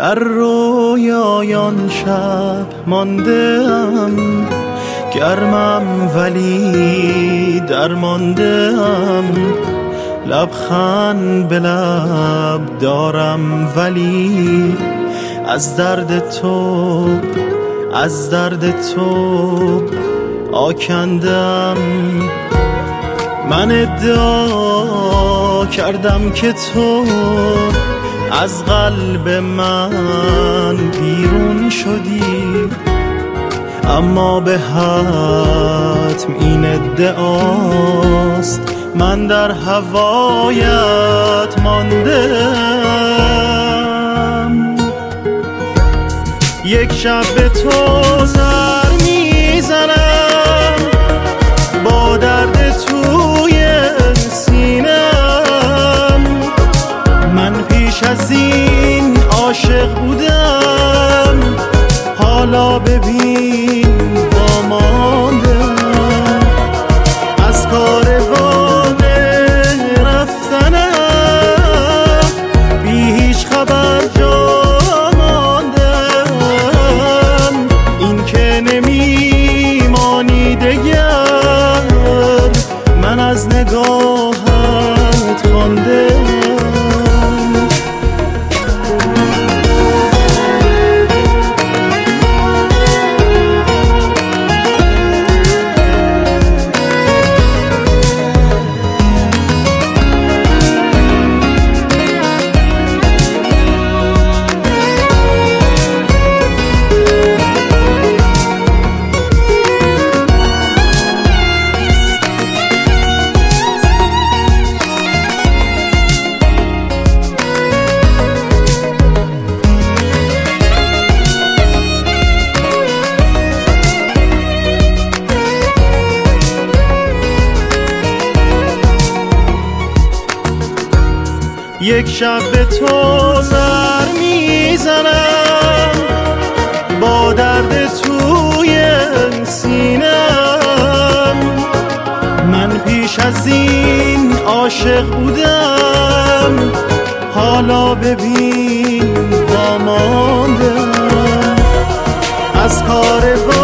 در رویایان شب ماندم، گرمم ولی درماندم، لبخند به لب دارم ولی از درد تو آکندم. من ادعا کردم که تو از قلب من بیرون شدی، اما به حتم این ادعاست من در هوایت ماندم. یک شب به تو سر میزنم با درد توی سینم، من پیش از این عاشق بودم، حالا ببین واماندم. از کاروان رفتنم بی هیچ خبر جا ماندم، این که نمیمانی دگر من از نگاهت خواندم. یک شب به تو سر میزنم با درد توی سینم، من پیش از این عاشق بودم، حالا ببین واماندم. از کاروان